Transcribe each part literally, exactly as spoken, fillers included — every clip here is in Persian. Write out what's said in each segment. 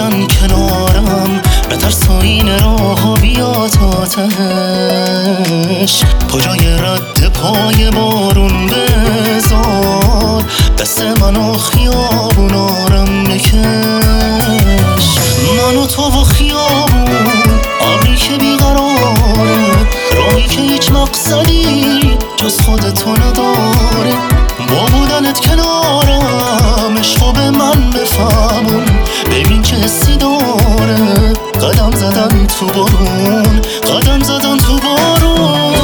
بزن کنارم، نترس و این راهو بیا تا تهش. پاجای رد پای بارون بذار، دست منو خیابونارم بکش. منو تو و خیابون، ابری که بیقراره، راهی که هیچ مقصدی جز خودتو نداره. با بودنت کنارم عشقو به من بفهمون، ببین چه حسی داره. قدم زدن تو بارون، قدم زدن تو بارون.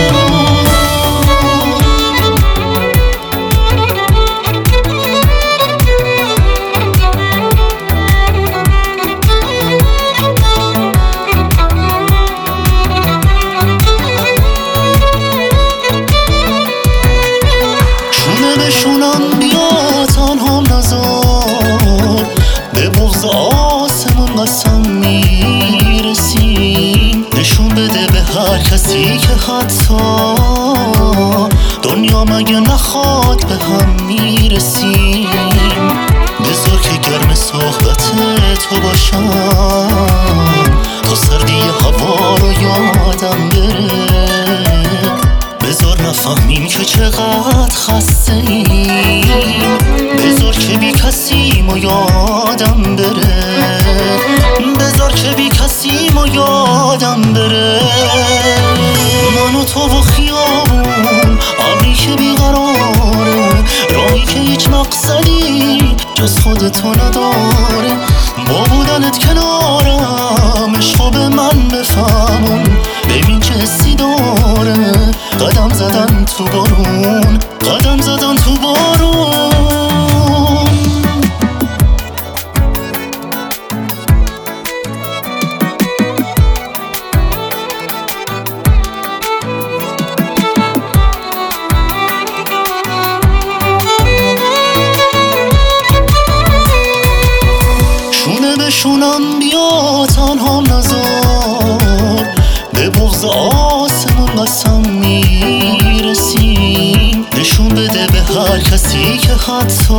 بشونم بیا تنهام نذار، به بغض آسمون قسم میرسیم. نشون بده به هر کسی که حتی دنیا مگه نخواد به هم میرسیم. بذار که گرم صحبت تو باشم، تا سردی هوا رو یادم بره. بذار نفهمیم که چقدر خسته ایم، بذار که بی کسیم و یادم بره. بذار که بی کسیم و یادم بره. من و تو و خیابون، ابری که بیقراره، راهی که هیچ مقصدی جز خودتو نداره. با بودنت کنارم عشقو به من بفهمون، ببین چه حسی داره. قدم زدن تو بارون، قدم زدن تو بارون. شونه بشونم بیا تنهام نذار، به بغض آسمون قسم میرسیم. نشون بده به هر کسی که حتی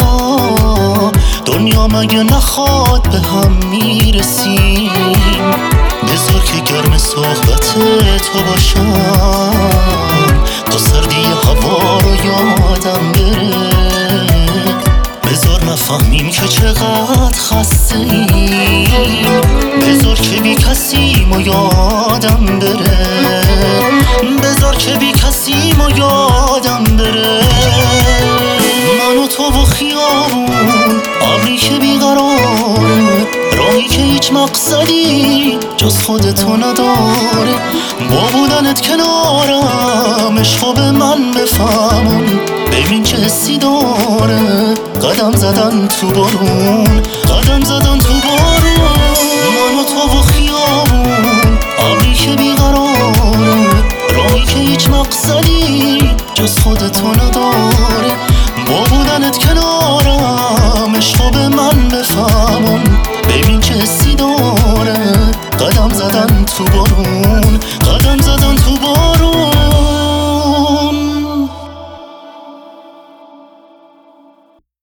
دنیا مگه نخواد به هم میرسیم. بذار که گرم صحبت تو باشم، تا سردی هوا رو یادم بره. بذار نفهمیم که چقدر خسته ایم، بذار که بی کسیم و یادم بره. بذار که بی کسیم و یادم بره. من و تو و خیابون، ابری که بیقراره، راهی که هیچ مقصدی جز خودتو نداره. با بودنت کنارم عشقو به من بفهمون، ببین چه حسی داره. قدم زدن تو بارون، قدم زدن تو بارون. من و تو و خیابون، ابری که بیقراره، راهی که هیچ مقصدی جز خودت